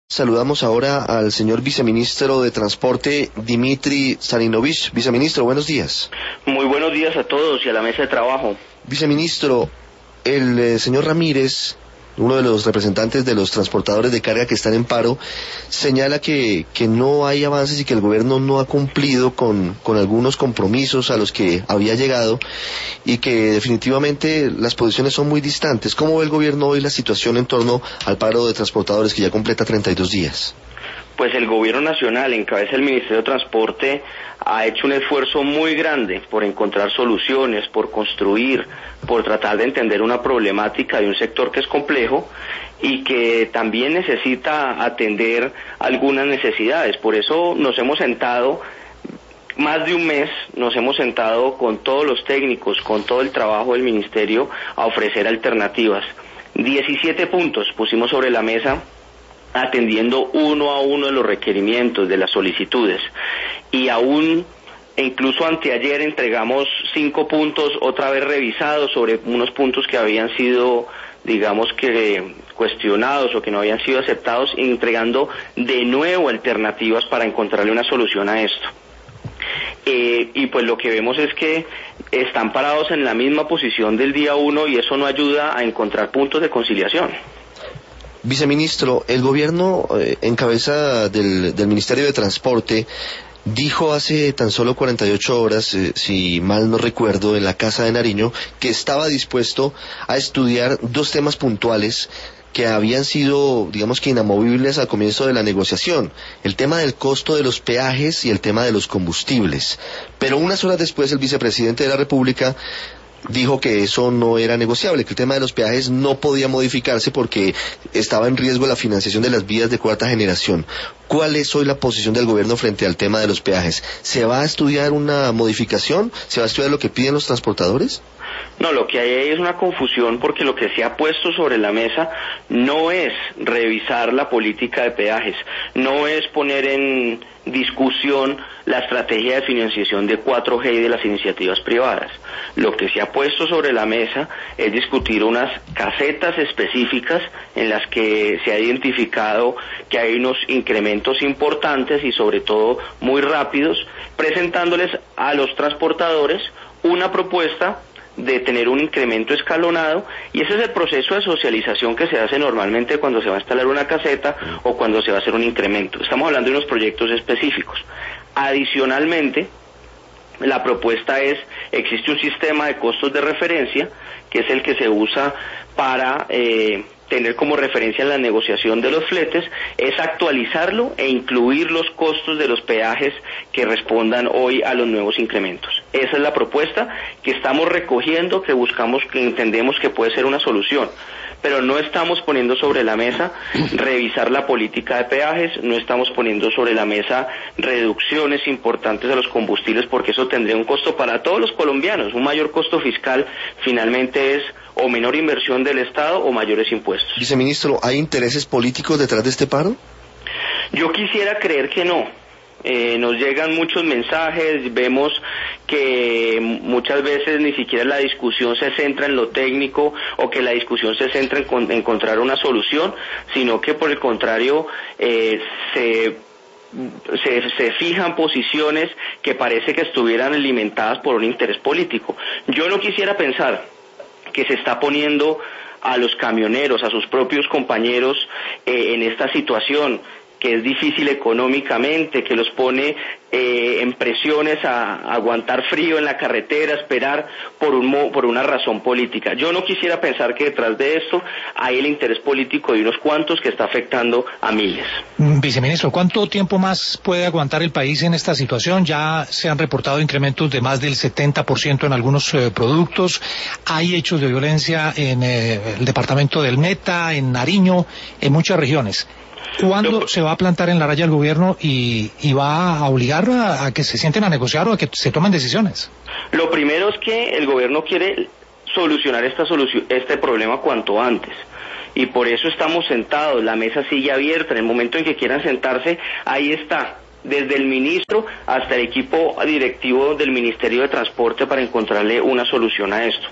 Saludamos ahora al señor viceministro de Transporte, Dimitri Staninovich. Viceministro, buenos días. Muy buenos días a todos y a la mesa de trabajo. Viceministro, el señor Ramírez, uno de los representantes de los transportadores de carga que están en paro, señala que no hay avances y que el gobierno no ha cumplido con algunos compromisos a los que había llegado y que definitivamente las posiciones son muy distantes. ¿Cómo ve el gobierno hoy la situación en torno al paro de transportadores que ya completa 32 días? Pues el gobierno nacional, en cabeza del Ministerio de Transporte, ha hecho un esfuerzo muy grande por encontrar soluciones, por construir, por tratar de entender una problemática de un sector que es complejo y que también necesita atender algunas necesidades. Por eso nos hemos sentado, más de un mes, nos hemos sentado con todos los técnicos, con todo el trabajo del Ministerio, a ofrecer alternativas. 17 puntos pusimos sobre la mesa, atendiendo uno a uno de los requerimientos, de las solicitudes, y aún, incluso anteayer entregamos 5 puntos otra vez revisados sobre unos puntos que habían sido, digamos que cuestionados o que no habían sido aceptados, entregando de nuevo alternativas para encontrarle una solución a esto. Y pues lo que vemos es que están parados en la misma posición del día 1 y eso no ayuda a encontrar puntos de conciliación. Viceministro, el gobierno en cabeza del Ministerio de Transporte dijo hace tan solo 48 horas, si mal no recuerdo, en la Casa de Nariño, que estaba dispuesto a estudiar 2 temas puntuales que habían sido, digamos que inamovibles al comienzo de la negociación: el tema del costo de los peajes y el tema de los combustibles. Pero unas horas después el vicepresidente de la República dijo que eso no era negociable, que el tema de los peajes no podía modificarse porque estaba en riesgo la financiación de las vías de cuarta generación. ¿Cuál es hoy la posición del gobierno frente al tema de los peajes? ¿Se va a estudiar una modificación? ¿Se va a estudiar lo que piden los transportadores? No, lo que hay ahí es una confusión porque lo que se ha puesto sobre la mesa no es revisar la política de peajes, no es poner en discusión la estrategia de financiación de 4G y de las iniciativas privadas. Lo que se ha puesto sobre la mesa es discutir unas casetas específicas en las que se ha identificado que hay unos incrementos importantes y sobre todo muy rápidos, presentándoles a los transportadores una propuesta de tener un incremento escalonado, y ese es el proceso de socialización que se hace normalmente cuando se va a instalar una caseta o cuando se va a hacer un incremento. Estamos hablando de unos proyectos específicos. Adicionalmente, la propuesta existe un sistema de costos de referencia, que es el que se usa para tener como referencia en la negociación de los fletes, es actualizarlo e incluir los costos de los peajes que respondan hoy a los nuevos incrementos. Esa es la propuesta que estamos recogiendo, que buscamos, que entendemos que puede ser una solución. Pero no estamos poniendo sobre la mesa revisar la política de peajes, no estamos poniendo sobre la mesa reducciones importantes a los combustibles, porque eso tendría un costo para todos los colombianos. Un mayor costo fiscal finalmente es o menor inversión del Estado o mayores impuestos. Viceministro, ¿hay intereses políticos detrás de este paro? Yo quisiera creer que no. Nos llegan muchos mensajes, vemos que muchas veces ni siquiera la discusión se centra en lo técnico o que la discusión se centra en encontrar una solución, sino que por el contrario se fijan posiciones que parece que estuvieran alimentadas por un interés político. Yo no quisiera pensar que se está poniendo a los camioneros, a sus propios compañeros en esta situación que es difícil económicamente, que los pone en presiones a aguantar frío en la carretera, esperar por una razón política. Yo no quisiera pensar que detrás de esto hay el interés político de unos cuantos que está afectando a miles. Viceministro, ¿cuánto tiempo más puede aguantar el país en esta situación? Ya se han reportado incrementos de más del 70% en algunos productos. Hay hechos de violencia en el departamento del Meta, en Nariño, en muchas regiones. ¿Cuándo se va a plantar en la raya el gobierno y va a obligar a que se sienten a negociar o a que se tomen decisiones? Lo primero es que el gobierno quiere solucionar este problema cuanto antes. Y por eso estamos sentados, la mesa sigue abierta. En el momento en que quieran sentarse, ahí está, desde el ministro hasta el equipo directivo del Ministerio de Transporte, para encontrarle una solución a esto.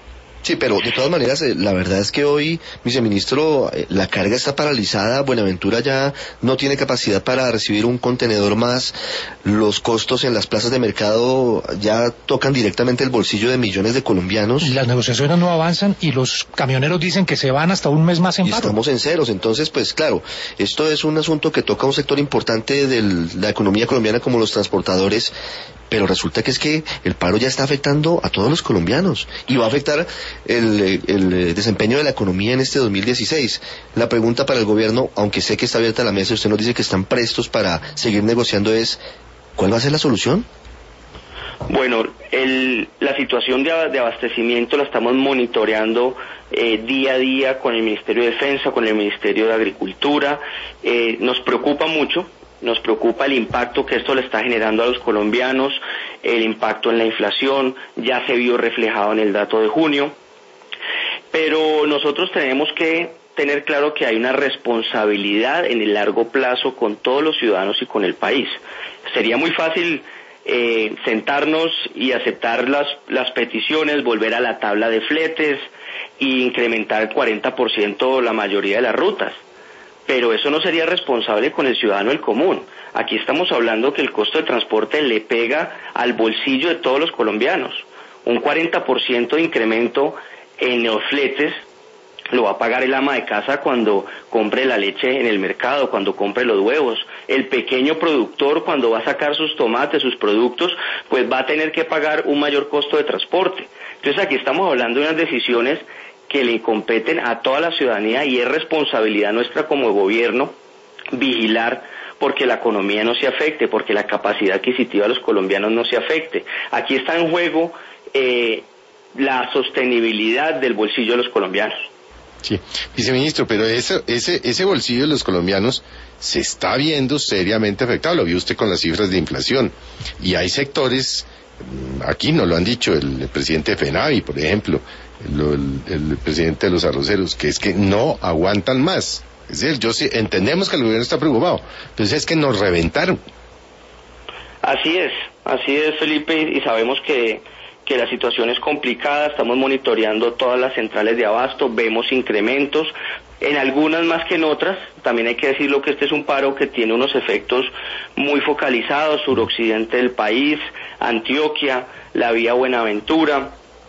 Sí, pero de todas maneras, la verdad es que hoy, viceministro, la carga está paralizada, Buenaventura ya no tiene capacidad para recibir un contenedor más, los costos en las plazas de mercado ya tocan directamente el bolsillo de millones de colombianos. Las negociaciones no avanzan y los camioneros dicen que se van hasta un mes más en paro. Y estamos en ceros, entonces, pues claro, esto es un asunto que toca a un sector importante de la economía colombiana como los transportadores, pero resulta que es que el paro ya está afectando a todos los colombianos y va a afectar el desempeño de la economía en este 2016. La pregunta para el gobierno, aunque sé que está abierta la mesa y usted nos dice que están prestos para seguir negociando, es ¿cuál va a ser la solución? Bueno, la situación de abastecimiento la estamos monitoreando día a día con el Ministerio de Defensa, con el Ministerio de Agricultura. Nos preocupa mucho. Nos preocupa el impacto que esto le está generando a los colombianos, el impacto en la inflación, ya se vio reflejado en el dato de junio, pero nosotros tenemos que tener claro que hay una responsabilidad en el largo plazo con todos los ciudadanos y con el país. Sería muy fácil sentarnos y aceptar las peticiones, volver a la tabla de fletes e incrementar el 40% la mayoría de las rutas. Pero eso no sería responsable con el ciudadano del común. Aquí estamos hablando que el costo de transporte le pega al bolsillo de todos los colombianos. Un 40% de incremento en los fletes lo va a pagar el ama de casa cuando compre la leche en el mercado, cuando compre los huevos. El pequeño productor, cuando va a sacar sus tomates, sus productos, pues va a tener que pagar un mayor costo de transporte. Entonces aquí estamos hablando de unas decisiones que le competen a toda la ciudadanía y es responsabilidad nuestra como gobierno vigilar porque la economía no se afecte, porque la capacidad adquisitiva de los colombianos no se afecte. Aquí está en juego la sostenibilidad del bolsillo de los colombianos. Sí, viceministro, pero ese bolsillo de los colombianos se está viendo seriamente afectado, lo vio usted con las cifras de inflación, y hay sectores, aquí nos lo han dicho el presidente de FENAVI, por ejemplo, el presidente de los arroceros, que es que no aguantan más. Es decir, entendemos que el gobierno está preocupado, pero es que nos reventaron. Así es, Felipe, y sabemos que la situación es complicada, estamos monitoreando todas las centrales de abasto, vemos incrementos, en algunas más que en otras. También hay que decirlo que este es un paro que tiene unos efectos muy focalizados, suroccidente del país, Antioquia, la vía Buenaventura,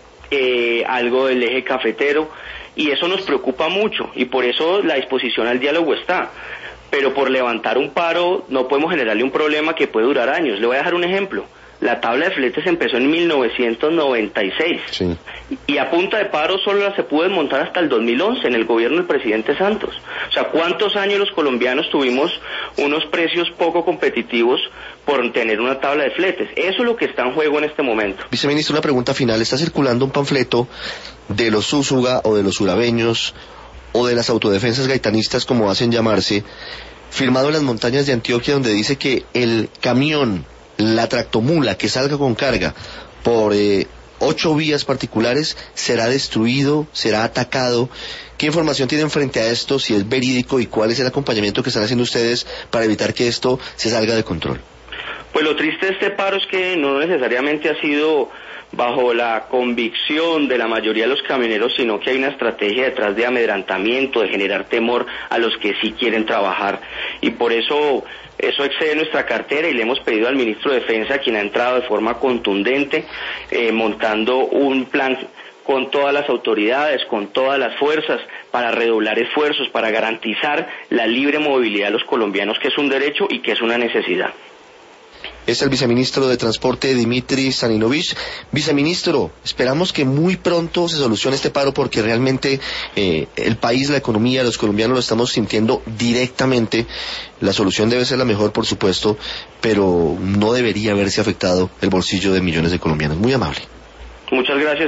algo del eje cafetero, y eso nos preocupa mucho, y por eso la disposición al diálogo está. Pero por levantar un paro no podemos generarle un problema que puede durar años. Le voy a dejar un ejemplo. La tabla de fletes empezó en 1996, sí, y a punta de paro solo se pudo desmontar hasta el 2011 en el gobierno del presidente Santos. O sea, ¿cuántos años los colombianos tuvimos unos precios poco competitivos por tener una tabla de fletes? Eso es lo que está en juego en este momento. Viceministro, una pregunta final. Está circulando un panfleto de los Úsuga o de los urabeños o de las autodefensas gaitanistas, como hacen llamarse, firmado en las montañas de Antioquia, donde dice que el camión, la tractomula que salga con carga por 8 vías particulares será destruido, será atacado. ¿Qué información tienen frente a esto? Si es verídico, y cuál es el acompañamiento que están haciendo ustedes para evitar que esto se salga de control. Pues lo triste de este paro es que no necesariamente ha sido bajo la convicción de la mayoría de los camioneros, sino que hay una estrategia detrás de amedrantamiento, de generar temor a los que sí quieren trabajar, y por eso excede nuestra cartera, y le hemos pedido al ministro de Defensa, quien ha entrado de forma contundente, montando un plan con todas las autoridades, con todas las fuerzas, para redoblar esfuerzos, para garantizar la libre movilidad de los colombianos, que es un derecho y que es una necesidad. Es el viceministro de Transporte, Dimitri Staninovich. Viceministro, esperamos que muy pronto se solucione este paro, porque realmente el país, la economía, los colombianos lo estamos sintiendo directamente. La solución debe ser la mejor, por supuesto, pero no debería haberse afectado el bolsillo de millones de colombianos. Muy amable. Muchas gracias.